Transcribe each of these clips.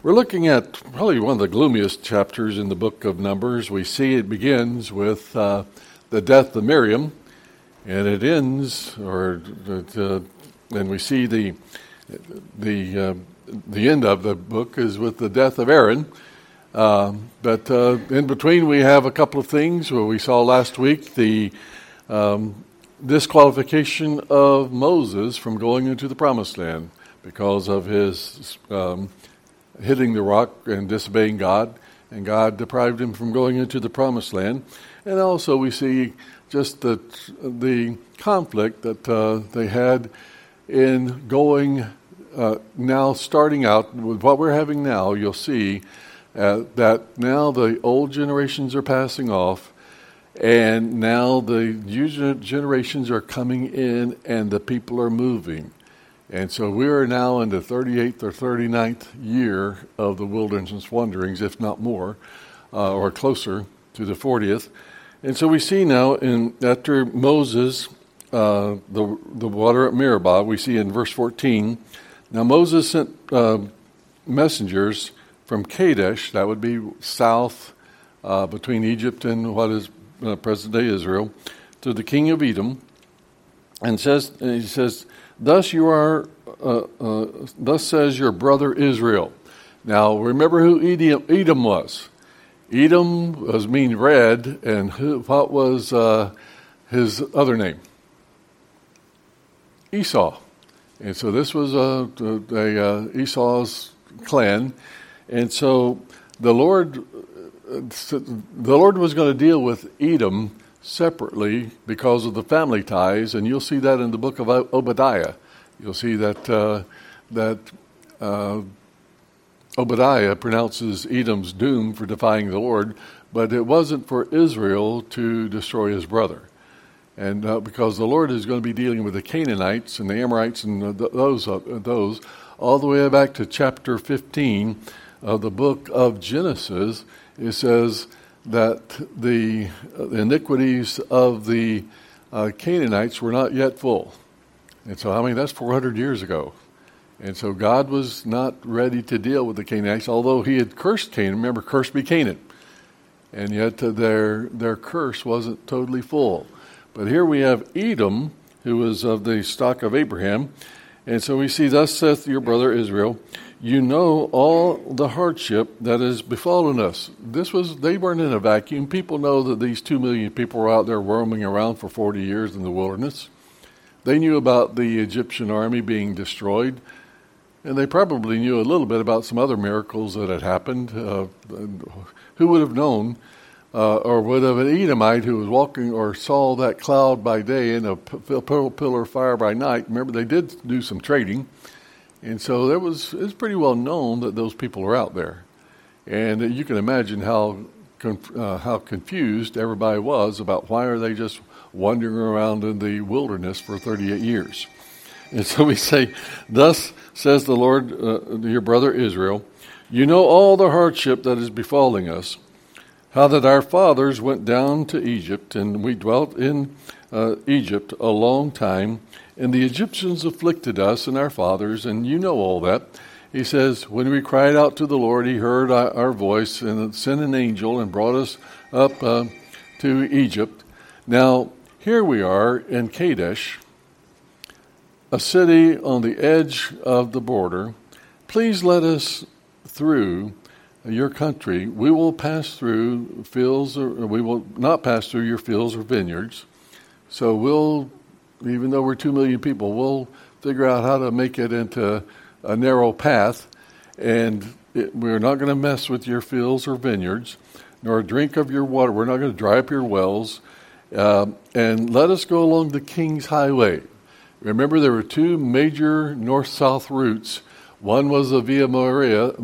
We're looking at probably one of the gloomiest chapters in the book of Numbers. We see it begins with the death of Miriam, and it ends, and we see the end of the book is with the death of Aaron. But in between, we have a couple of things. Where we saw last week the disqualification of Moses from going into the Promised Land because of his hitting the rock and disobeying God, and God deprived him from going into the Promised Land. And also we see just the conflict that they had in going, now starting out with what we're having now. You'll see that now the old generations are passing off, and now the new generations are coming in, and the people are moving. And so we are now in the 38th or 39th year of the wilderness wanderings, if not more, or closer to the 40th. And so we see now, after Moses, the water at Meribah, we see in verse 14, now Moses sent messengers from Kadesh, that would be south between Egypt and what is present-day Israel, to the king of Edom, and he says, Thus says your brother Israel. Now, remember who Edom was. Edom mean red, and what was his other name? Esau. And so this was Esau's clan. And so the Lord was going to deal with Edom separately because of the family ties, and you'll see that in the book of Obadiah. You'll see that Obadiah pronounces Edom's doom for defying the Lord, but it wasn't for Israel to destroy his brother. And because the Lord is going to be dealing with the Canaanites and the Amorites and those all the way back to chapter 15 of the book of Genesis. It says that the iniquities of the Canaanites were not yet full. And so, that's 400 years ago. And so God was not ready to deal with the Canaanites, although he had cursed Canaan. Remember, cursed be Canaan. And yet their curse wasn't totally full. But here we have Edom, who was of the stock of Abraham. And so we see, Thus saith your brother Israel, you know all the hardship that has befallen us. They weren't in a vacuum. People know that these 2 million people were out there roaming around for 40 years in the wilderness. They knew about the Egyptian army being destroyed, and they probably knew a little bit about some other miracles that had happened. Who would have known, or would have an Edomite who was walking or saw that cloud by day and a pillar of fire by night? Remember, they did do some trading. And so it's pretty well known that those people are out there. And you can imagine how confused everybody was about why are they just wandering around in the wilderness for 38 years. And so we say, Thus says the Lord, your brother Israel, you know all the hardship that is befalling us, how that our fathers went down to Egypt, and we dwelt in Egypt a long time, and the Egyptians afflicted us and our fathers, and you know all that. He says, when we cried out to the Lord, he heard our voice and sent an angel and brought us up to Egypt. Now, here we are in Kadesh, a city on the edge of the border. Please let us through your country. We will pass through fields, or we will not pass through your fields or vineyards. So even though we're 2 million people, we'll figure out how to make it into a narrow path, and we're not going to mess with your fields or vineyards, nor drink of your water. We're not going to dry up your wells, and let us go along the King's Highway. Remember, there were 2 major north-south routes. One was the Via Maris,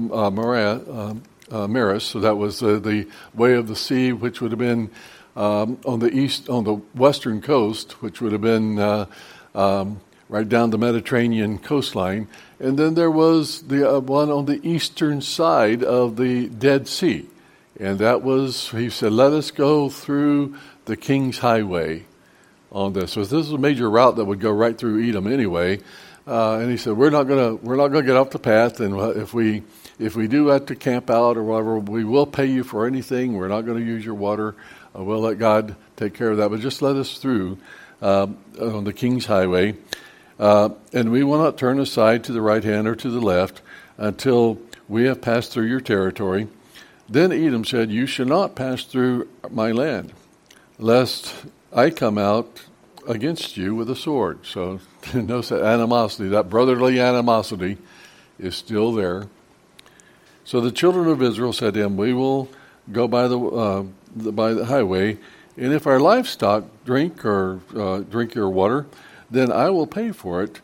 so that was the way of the sea, which would have been on the western coast, which would have been right down the Mediterranean coastline. And then there was the one on the eastern side of the Dead Sea. And that was, he said, let us go through the King's Highway on this. So this is a major route that would go right through Edom anyway. And he said, we're not going to get off the path. And if we if we do have to camp out or whatever, we will pay you for anything. We're not going to use your water. We'll let God take care of that. But just let us through on the King's Highway. And we will not turn aside to the right hand or to the left until we have passed through your territory. Then Edom said, you shall not pass through my land, lest I come out against you with a sword. So notice that animosity, that brotherly animosity is still there. So the children of Israel said to him, we will go by the highway, and if our livestock drink your water, then I will pay for it,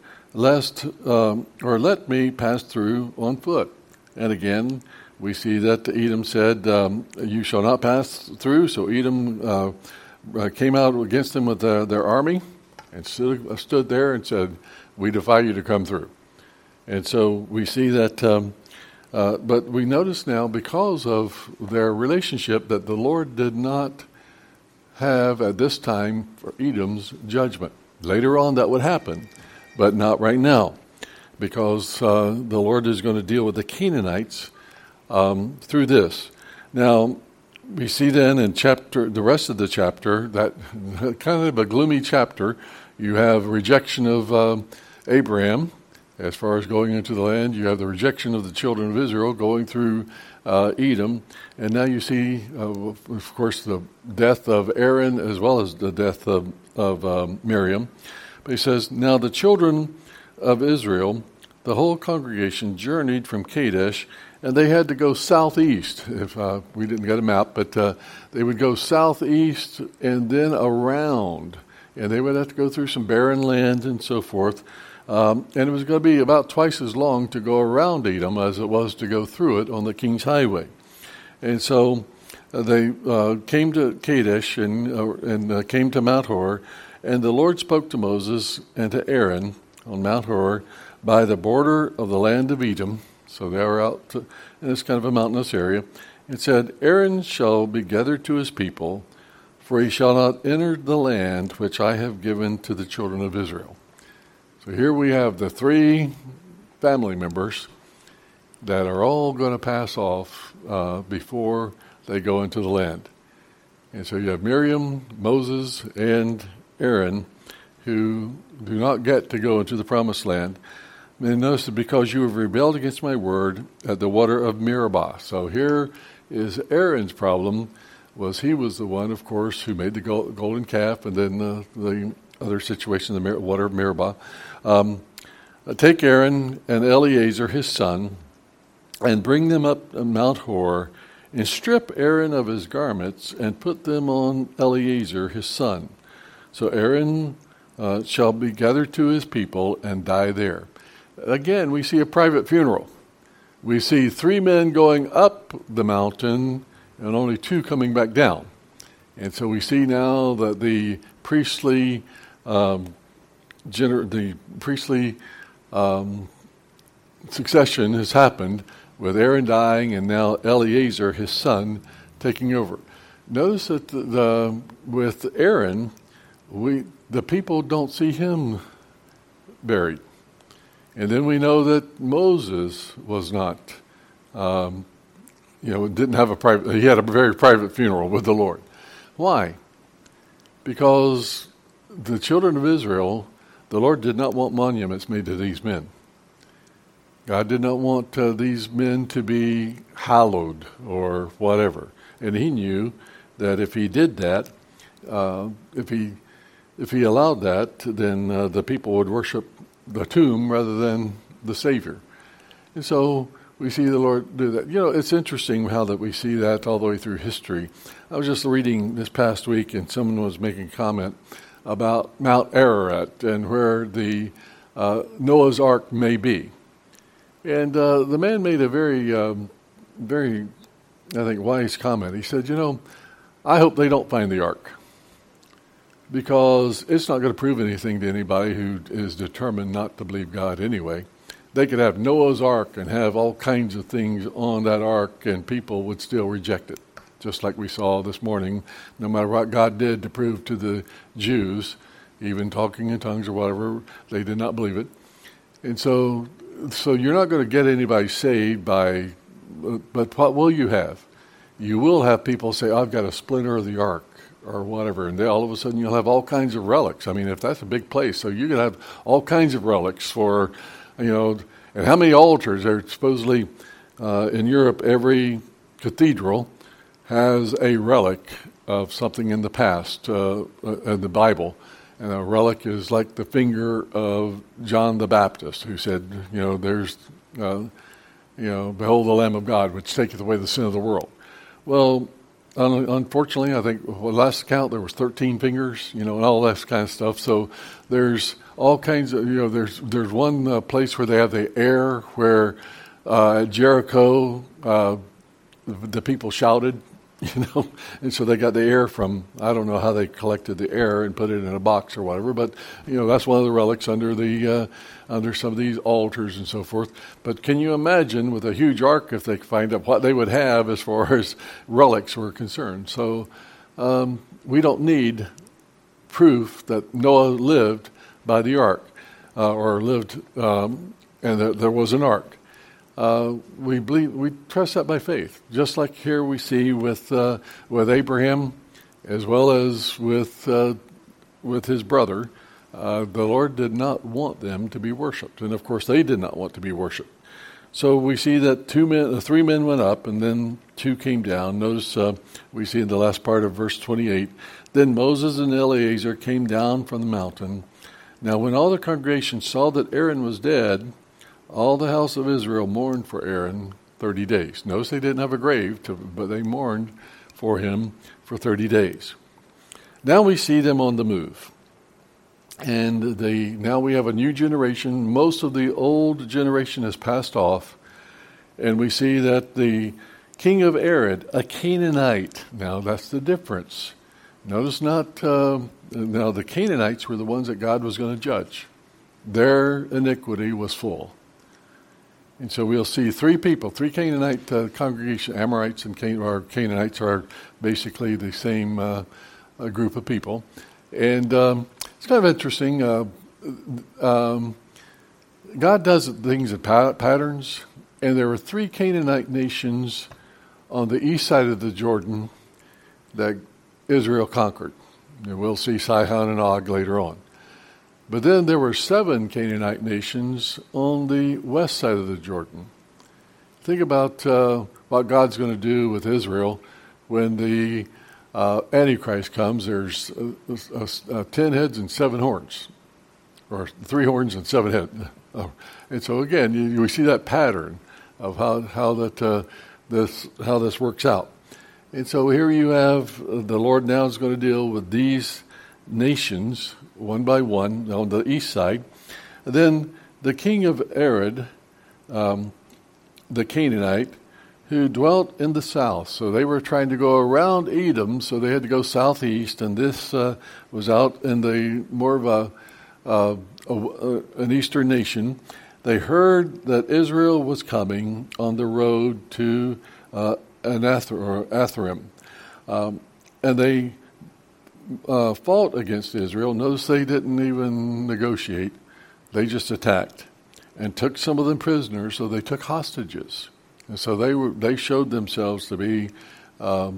or let me pass through on foot. And again, we see that Edom said, you shall not pass through. So Edom came out against them with their army and stood there and said, we defy you to come through. And so we see that, but we notice now, because of their relationship, that the Lord did not have at this time for Edom's judgment. Later on that would happen, but not right now, because the Lord is going to deal with the Canaanites through this. Now, we see then in the rest of the chapter, that kind of a gloomy chapter. You have rejection of Abraham as far as going into the land. You have the rejection of the children of Israel going through Edom. And now you see, of course, the death of Aaron as well as the death of Miriam. But he says, now the children of Israel, the whole congregation, journeyed from Kadesh, and they had to go southeast. If we didn't get a map, but they would go southeast and then around. And they would have to go through some barren land and so forth. And it was going to be about twice as long to go around Edom as it was to go through it on the King's Highway. And so they came to Kadesh and came to Mount Hor. And the Lord spoke to Moses and to Aaron on Mount Hor by the border of the land of Edom. So they were out in this kind of a mountainous area. It said, Aaron shall be gathered to his people, for he shall not enter the land which I have given to the children of Israel. So here we have the three family members that are all going to pass off before they go into the land. And so you have Miriam, Moses, and Aaron, who do not get to go into the promised land. And notice that because you have rebelled against my word at the water of Meribah. So here is Aaron's problem. He was the one, of course, who made the golden calf, and then the other situation, the water of Meribah. Take Aaron and Eleazar his son, and bring them up Mount Hor, and strip Aaron of his garments, and put them on Eleazar his son. So Aaron shall be gathered to his people and die there. Again, we see a private funeral. We see 3 men going up the mountain and only 2 coming back down. And so we see now that the priestly succession has happened with Aaron dying and now Eleazar, his son, taking over. Notice that with Aaron, the people don't see him buried. And then we know that Moses was not, didn't have he had a very private funeral with the Lord. Why? Because the children of Israel, the Lord did not want monuments made to these men. God did not want these men to be hallowed or whatever. And he knew that if he did that, if he allowed that, then the people would worship the tomb rather than the Savior. And so we see the Lord do that. It's interesting how that we see that all the way through history. I was just reading this past week, and someone was making a comment about Mount Ararat and where the Noah's Ark may be. And the man made a very, very, I think, wise comment. He said, I hope they don't find the ark, because it's not going to prove anything to anybody who is determined not to believe God anyway. They could have Noah's Ark and have all kinds of things on that ark, and people would still reject it. Just like we saw this morning, no matter what God did to prove to the Jews, even talking in tongues or whatever, they did not believe it. And so you're not going to get anybody saved by but what will you have? You will have people say, I've got a splinter of the ark or whatever, and all of a sudden you'll have all kinds of relics. I mean, if that's a big place, so you can have all kinds of relics for, and how many altars are supposedly in Europe? Every cathedral has a relic of something in the past in the Bible. And a relic is like the finger of John the Baptist, who said, there's, behold the Lamb of God, which taketh away the sin of the world. Well, unfortunately, I think last count there was 13 fingers, and all that kind of stuff. So there's all kinds of, there's one place where they have the air, where at Jericho the people shouted. And so they got the air from, I don't know how they collected the air and put it in a box or whatever, but, that's one of the relics under under some of these altars and so forth. But can you imagine with a huge ark, if they find out what they would have as far as relics were concerned? So we don't need proof that Noah lived by the ark or lived and that there was an ark. We trust that by faith, just like here we see with Abraham, as well as with his brother. The Lord did not want them to be worshipped, and of course they did not want to be worshipped. So we see that 3 men went up, and then 2 came down. Notice we see in the last part of verse 28. Then Moses and Eleazar came down from the mountain. Now, when all the congregation saw that Aaron was dead, all the house of Israel mourned for Aaron 30 days. Notice they didn't have a grave, but they mourned for him for 30 days. Now we see them on the move. And now we have a new generation. Most of the old generation has passed off. And we see that the king of Arad, a Canaanite. Now that's the difference. Notice now the Canaanites were the ones that God was going to judge. Their iniquity was full. And so we'll see 3 people, 3 Canaanite congregation. Amorites and Canaanites are basically the same group of people. And it's kind of interesting. God does things in patterns. And there were 3 Canaanite nations on the east side of the Jordan that Israel conquered. And we'll see Sihon and Og later on. But then there were 7 Canaanite nations on the west side of the Jordan. Think about what God's going to do with Israel when the Antichrist comes. There's 10 heads and 7 horns, or 3 horns and 7 heads. And so again, we see that pattern of how this works out. And so here you have the Lord now is going to deal with these nations one by one on the east side. And then the king of Arad, the Canaanite, who dwelt in the south. So they were trying to go around Edom, so they had to go southeast, and this was out in the more of an eastern nation. They heard that Israel was coming on the road to Atharim, and they fought against Israel. Notice they didn't even negotiate. They just attacked and took some of them prisoners, so they took hostages. And so they showed themselves to be an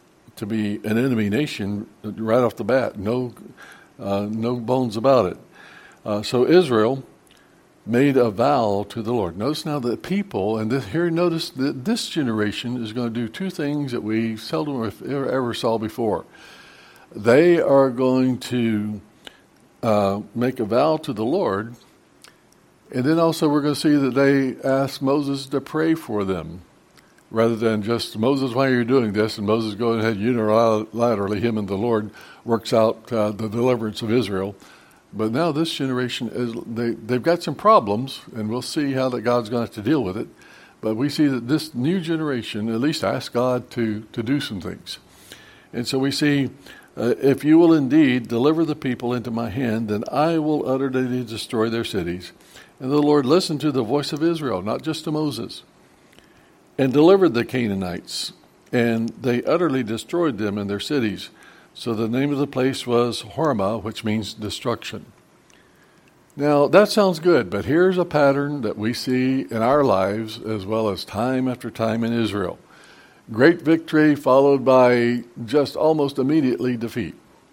enemy nation right off the bat. No bones about it. So Israel made a vow to the Lord. Notice now the people, and notice that this generation is going to do 2 things that we seldom ever saw before. They are going to make a vow to the Lord, and then also we're going to see that they ask Moses to pray for them, rather than just, Moses, why are you doing this? And Moses going ahead unilaterally, him and the Lord, works out the deliverance of Israel. But now this generation, they've got some problems, and we'll see how that God's going to have to deal with it. But we see that this new generation at least asked God to do some things. And so we see, if you will indeed deliver the people into my hand, then I will utterly destroy their cities. And the Lord listened to the voice of Israel, not just to Moses, and delivered the Canaanites, and they utterly destroyed them and their cities. So the name of the place was Hormah, which means destruction. Now, that sounds good, but here's a pattern that we see in our lives as well as time after time in Israel. Great victory followed by just almost immediately defeat.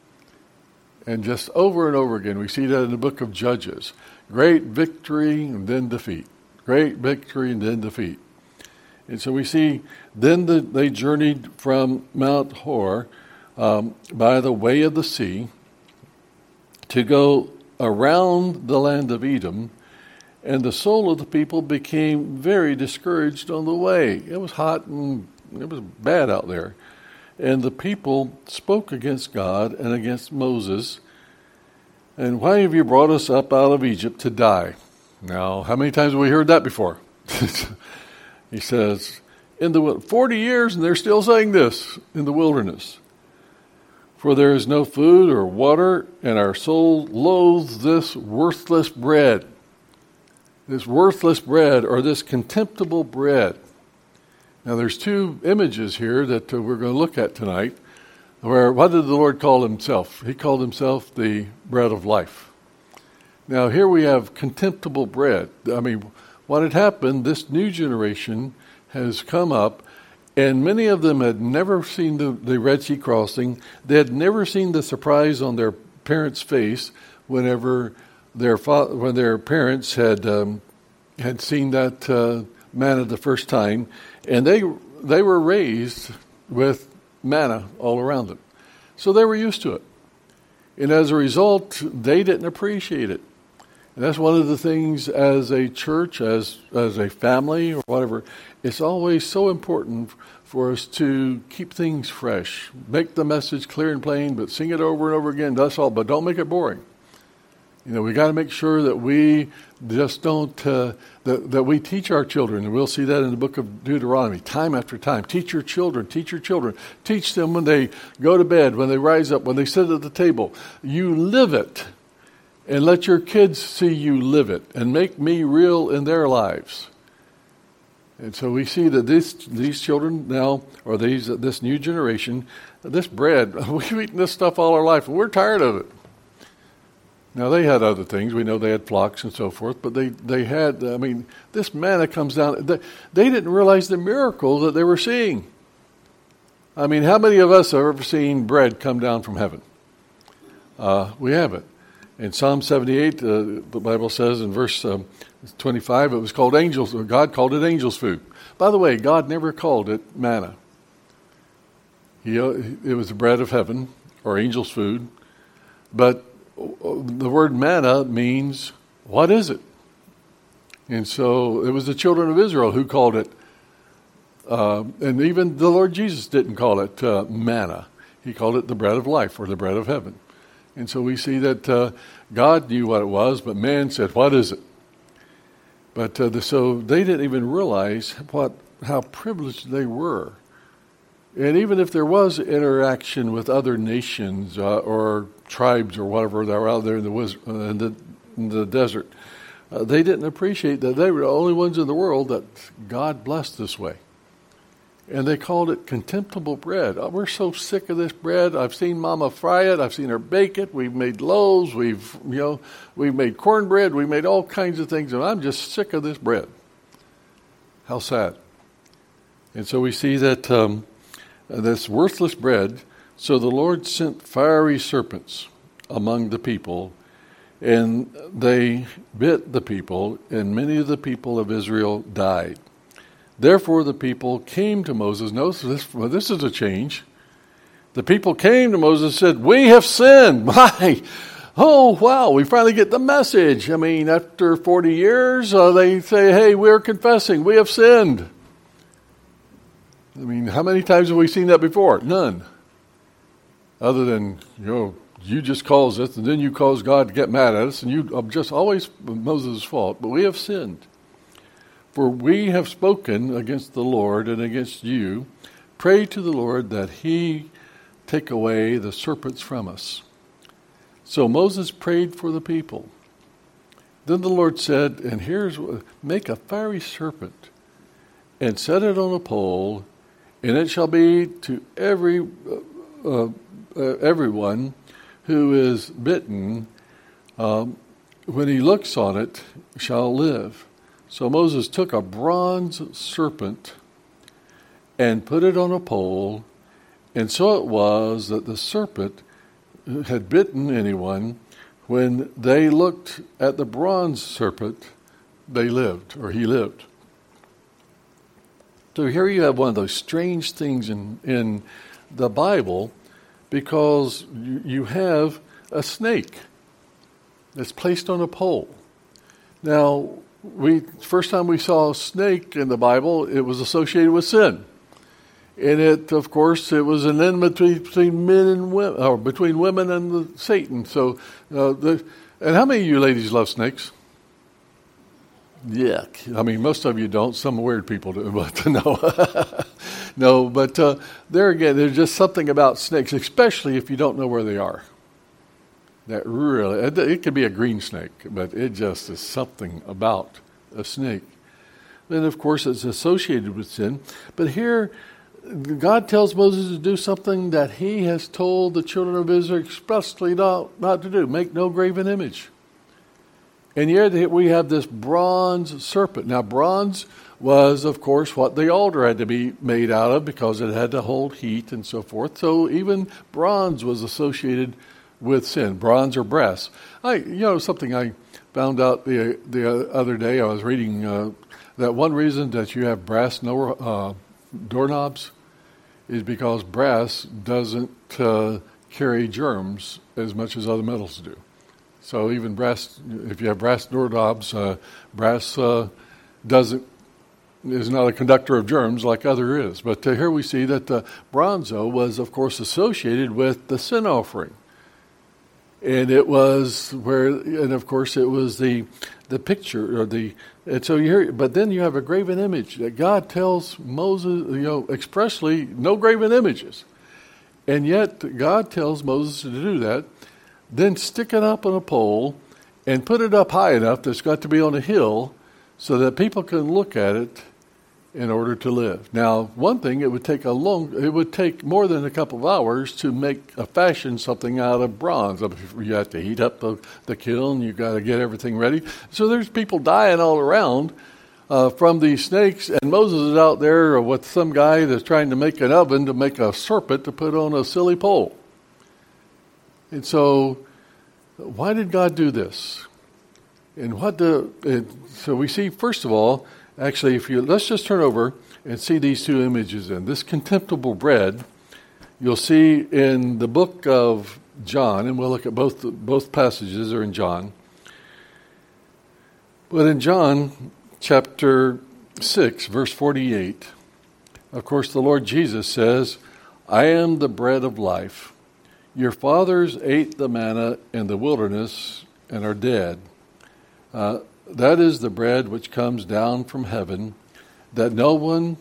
And just over and over again, we see that in the book of Judges. Great victory and then defeat. Great victory and then defeat. And so we see then they journeyed from Mount Hor by the way of the sea to go around the land of Edom, and the soul of the people became very discouraged on the way. It was hot and it was bad out there. And the people spoke against God and against Moses. And why have you brought us up out of Egypt to die? Now, how many times have we heard that before? He says, 40 years and they're still saying this in the wilderness. For there is no food or water, and our soul loathes this worthless bread. This worthless bread, or this contemptible bread. Now there's two images here that we're going to look at tonight. Where, what did the Lord call himself? He called himself the bread of life. Now here we have contemptible bread. I mean, what had happened, this new generation has come up, and many of them had never seen the Red Sea crossing. They had never seen the surprise on their parents' face whenever when their parents had seen that manna the first time, and they were raised with manna all around them, so they were used to it, and as a result, they didn't appreciate it. And that's one of the things as a church, as a family or whatever, it's always so important for us to keep things fresh. Make the message clear and plain, but sing it over and over again. That's all, but don't make it boring. You know, we got to make sure that we just don't, that we teach our children, and we'll see that in the book of Deuteronomy, time after time. Teach your children. Teach them when they go to bed, when they rise up, when they sit at the table. You live it. And let your kids see you live it and make me real in their lives. And so we see that these children now, or this new generation, this bread, we've eaten this stuff all our life, and we're tired of it. Now, they had other things. We know they had flocks and so forth, but they had, this manna comes down. They didn't realize the miracle that they were seeing. I mean, how many of us have ever seen bread come down from heaven? We haven't. In Psalm 78, the Bible says in verse 25, it was called angels. God called it angels' food. By the way, God never called it manna. It was the bread of heaven, or angels' food. But the word manna means, what is it? And so it was the children of Israel who called it, and even the Lord Jesus didn't call it manna. He called it the bread of life, or the bread of heaven. And so we see that God knew what it was, but man said, what is it? But so they didn't even realize how privileged they were. And even if there was interaction with other nations or tribes or whatever that were out there in the desert, they didn't appreciate that they were the only ones in the world that God blessed this way. And they called it contemptible bread. Oh, we're so sick of this bread. I've seen Mama fry it. I've seen her bake it. We've made loaves. We've made cornbread. We've made all kinds of things, and I'm just sick of this bread. How sad. And so we see that this worthless bread. So the Lord sent fiery serpents among the people, and they bit the people, and many of the people of Israel died. Therefore the people came to Moses. Notice this is a change. The people came to Moses and said, we have sinned. Oh, wow, we finally get the message. I mean, after 40 years, they say, hey, we're confessing. We have sinned. I mean, how many times have we seen that before? None. Other than, you just cause us, and then you cause God to get mad at us, and you just always Moses' fault. But we have sinned. For we have spoken against the Lord and against you. Pray to the Lord that he take away the serpents from us. So Moses prayed for the people. Then the Lord said, and make a fiery serpent and set it on a pole, and it shall be to everyone who is bitten when he looks on it, shall live. So Moses took a bronze serpent and put it on a pole, and so it was that the serpent had bitten anyone. When they looked at the bronze serpent, they lived, or he lived. So here you have one of those strange things in the Bible, because you have a snake that's placed on a pole. Now, first time we saw a snake in the Bible, it was associated with sin. And it was an enmity between men and women, or between women and Satan. So, and how many of you ladies love snakes? Yuck. I mean, most of you don't. Some weird people do, but no. No, but there again, there's just something about snakes, especially if you don't know where they are. That really, it could be a green snake, but it just is something about a snake. Then, of course, it's associated with sin. But here, God tells Moses to do something that he has told the children of Israel expressly not to do. Make no graven image. And yet we have this bronze serpent. Now, bronze was, of course, what the altar had to be made out of, because it had to hold heat and so forth. So even bronze was associated with sin, bronze or brass. Something I found out the other day, I was reading that one reason that you have brass doorknobs is because brass doesn't carry germs as much as other metals do. So even brass, if you have brass doorknobs, brass is not a conductor of germs like other is. But here we see that bronze was, of course, associated with the sin offering. And it was of course, it was the picture, and so but then you have a graven image that God tells Moses, expressly, no graven images. And yet God tells Moses to do that, then stick it up on a pole and put it up high enough that it's got to be on a hill so that people can look at it in order to live. Now, one thing, it would take more than a couple of hours to fashion something out of bronze. You have to heat up the kiln, you got to get everything ready. So there's people dying all around from these snakes, and Moses is out there with some guy that's trying to make an oven to make a serpent to put on a silly pole. And so, why did God do this? And so we see, first of all, actually, let's just turn over and see these two images in. This contemptible bread, you'll see in the book of John, and we'll look at both passages are in John. But in John chapter 6, verse 48, of course, the Lord Jesus says, I am the bread of life. Your fathers ate the manna in the wilderness and are dead. That is the bread which comes down from heaven, that no one,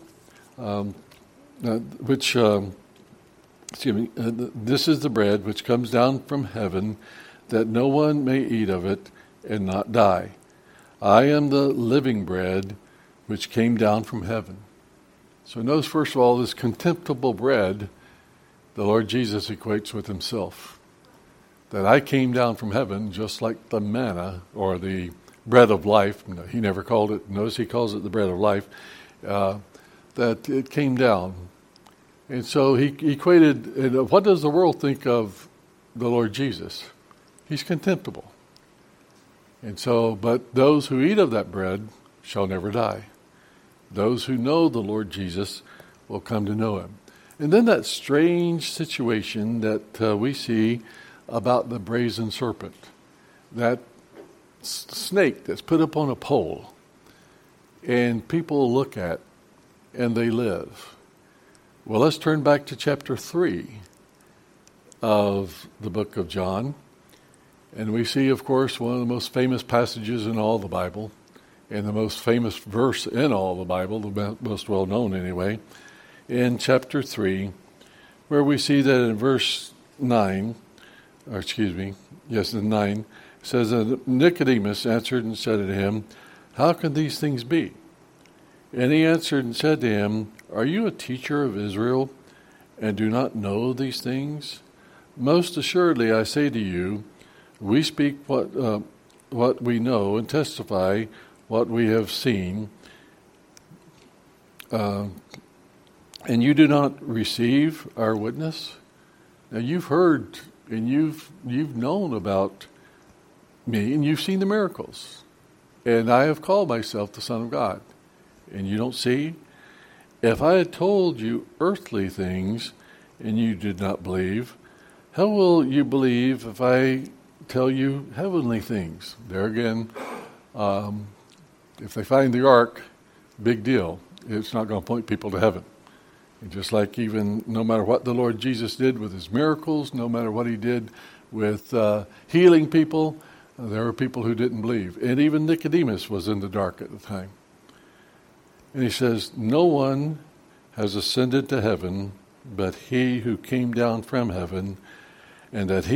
this is the bread which comes down from heaven, that no one may eat of it and not die. I am the living bread which came down from heaven. So notice, first of all, this contemptible bread, the Lord Jesus equates with himself. That I came down from heaven just like the manna, or the bread of life. No, he never called it, notice he calls it the bread of life, that it came down. And so he equated, and what does the world think of the Lord Jesus? He's contemptible. And so, but those who eat of that bread shall never die. Those who know the Lord Jesus will come to know him. And then that strange situation that we see about the brazen serpent, that snake that's put up on a pole, and people look at and they live. Well, let's turn back to chapter 3 of the book of John, and we see, of course, one of the most famous passages in all the Bible, and the most famous verse in all the Bible, the most well-known anyway, in chapter 3, where we see that in verse 9, in 9, it says that Nicodemus answered and said to him, how can these things be? And he answered and said to him, are you a teacher of Israel and do not know these things? Most assuredly I say to you, we speak what what we know and testify what we have seen, and you do not receive our witness? Now you've heard and you've known about me, and you've seen the miracles. And I have called myself the Son of God. And you don't see? If I had told you earthly things and you did not believe, how will you believe if I tell you heavenly things? There again, if they find the ark, big deal. It's not going to point people to heaven. And just like even no matter what the Lord Jesus did with his miracles, no matter what he did with healing people, there were people who didn't believe. And even Nicodemus was in the dark at the time. And he says, no one has ascended to heaven but he who came down from heaven, and that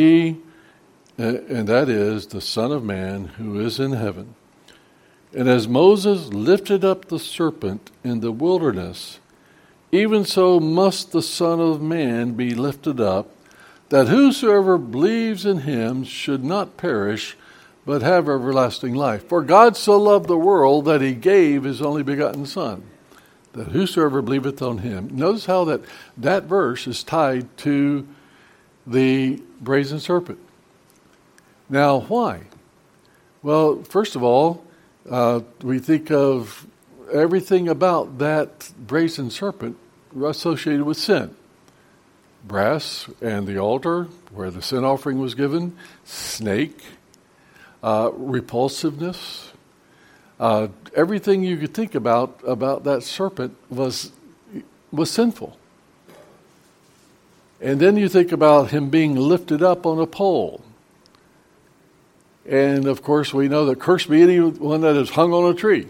is the Son of Man who is in heaven. And as Moses lifted up the serpent in the wilderness, even so must the Son of Man be lifted up, that whosoever believes in him should not perish, but have everlasting life. For God so loved the world that he gave his only begotten Son, that whosoever believeth on him. Notice how that verse is tied to the brazen serpent. Now, why? Well, first of all, we think of everything about that brazen serpent associated with sin. Brass and the altar where the sin offering was given, snake, repulsiveness, everything you could think about that serpent was sinful. And then you think about him being lifted up on a pole. And of course we know that cursed be anyone that is hung on a tree.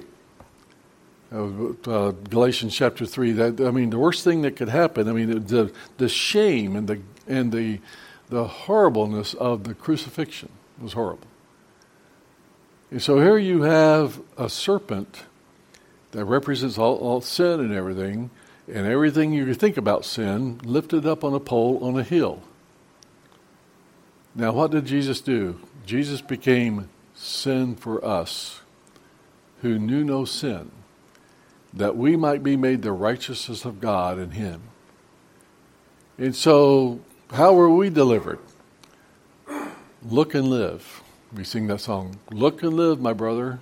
Galatians chapter 3. The worst thing that could happen. The shame and the horribleness of the crucifixion was horrible. And so here you have a serpent that represents all sin and everything you could think about sin, lifted up on a pole on a hill. Now, what did Jesus do? Jesus became sin for us, who knew no sin, that we might be made the righteousness of God in him. And so, how were we delivered? Look and live. We sing that song, look and live, my brother.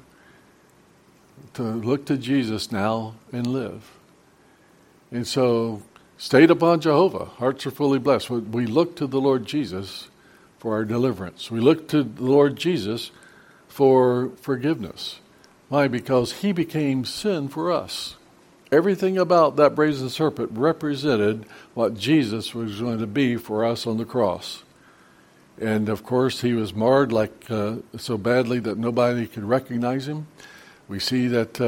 To look to Jesus now and live. And so, stayed upon Jehovah. Hearts are fully blessed. We look to the Lord Jesus for our deliverance. We look to the Lord Jesus for forgiveness. Why? Because he became sin for us. Everything about that brazen serpent represented what Jesus was going to be for us on the cross. And of course, he was marred so badly that nobody could recognize him. We see that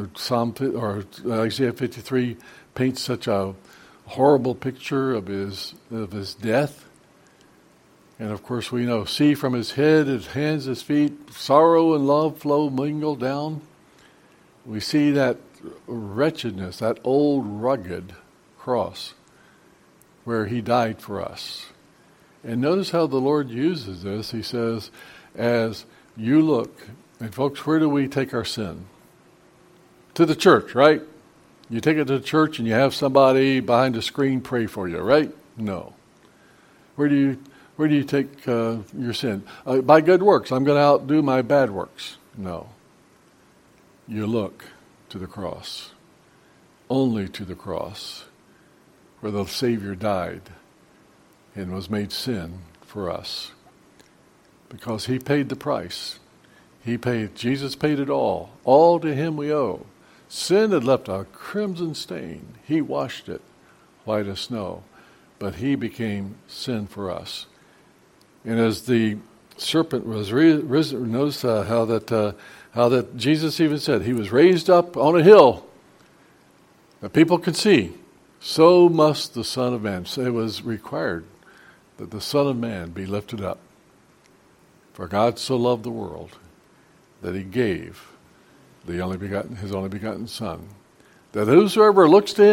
Isaiah 53 paints such a horrible picture of his death. And of course, we know, see from his head, his hands, his feet, sorrow and love flow mingled down. We see that wretchedness, that old rugged cross where he died for us. And notice how the Lord uses this. He says, as you look, and folks, where do we take our sin? To the church, right? You take it to the church and you have somebody behind a screen pray for you, right? No. Where do you take your sin? By good works. I'm going to outdo my bad works. No. You look to the cross. Only to the cross, where the Savior died and was made sin for us. Because he paid the price. Jesus paid it all. All to him we owe. Sin had left a crimson stain. He washed it white as snow. But he became sin for us. And as the serpent was risen, notice how that Jesus even said he was raised up on a hill that people could see. So must the Son of Man. So it was required that the Son of Man be lifted up. For God so loved the world that he gave his only begotten Son, that whosoever looks to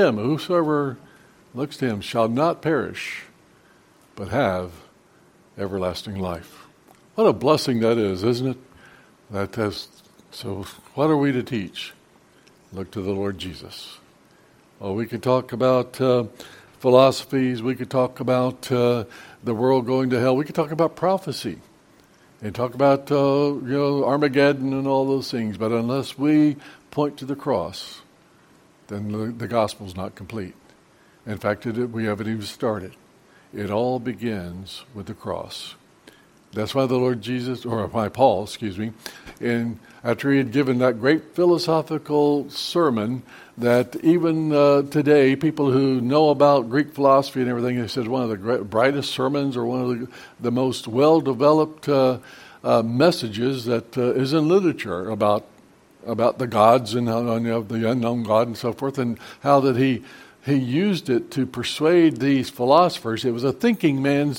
him shall not perish, but have everlasting life. What a blessing that is, isn't it? So what are we to teach? Look to the Lord Jesus. Oh, we could talk about philosophies. We could talk about the world going to hell. We could talk about prophecy and talk about Armageddon and all those things. But unless we point to the cross, then the gospel's not complete. In fact, we haven't even started. It all begins with the cross. That's why the Lord Jesus, or why Paul, and after he had given that great philosophical sermon that even today, people who know about Greek philosophy and everything, he said one of the brightest sermons or one of the most well-developed messages that is in literature about the gods and the unknown God and so forth, and how that he used it to persuade these philosophers. It was a thinking man's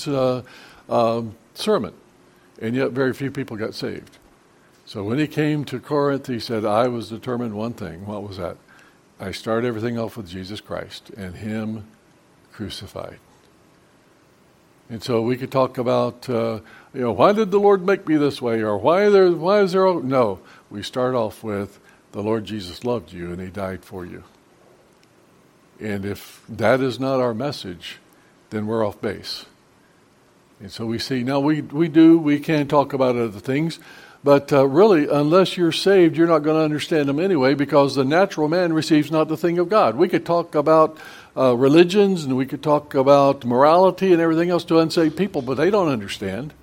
sermon, and yet very few people got saved. So when he came to Corinth, he said, I was determined one thing. What was that? I started everything off with Jesus Christ and him crucified. And so we could talk about, why did the Lord make me this way? Or why is there? No, we start off with the Lord Jesus loved you and he died for you. And if that is not our message, then we're off base. And so we see, now we can talk about other things, but really, unless you're saved, you're not going to understand them anyway, because the natural man receives not the thing of God. We could talk about religions, and we could talk about morality and everything else to unsaved people, but they don't understand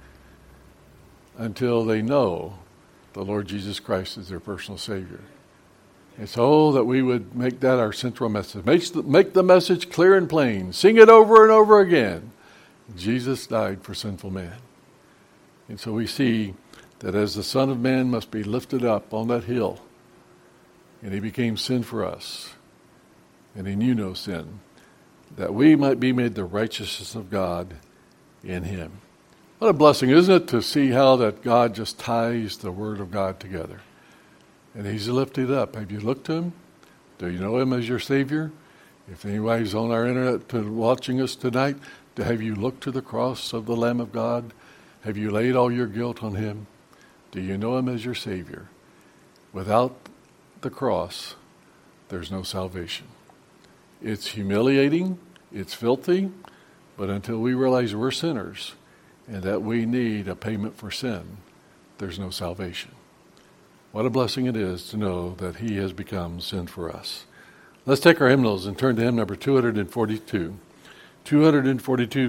until they know the Lord Jesus Christ is their personal Savior. And so that we would make that our central message. Make the message clear and plain. Sing it over and over again. Jesus died for sinful man. And so we see that as the Son of Man must be lifted up on that hill, and he became sin for us, and he knew no sin, that we might be made the righteousness of God in him. What a blessing, isn't it, to see how that God just ties the Word of God together. And he's lifted up. Have you looked to him? Do you know him as your Savior? If anybody's on our internet watching us tonight, have you looked to the cross of the Lamb of God? Have you laid all your guilt on him? Do you know him as your Savior? Without the cross, there's no salvation. It's humiliating, it's filthy, but until we realize we're sinners and that we need a payment for sin, there's no salvation. What a blessing it is to know that he has become sin for us. Let's take our hymnals and turn to hymn number 242. 242.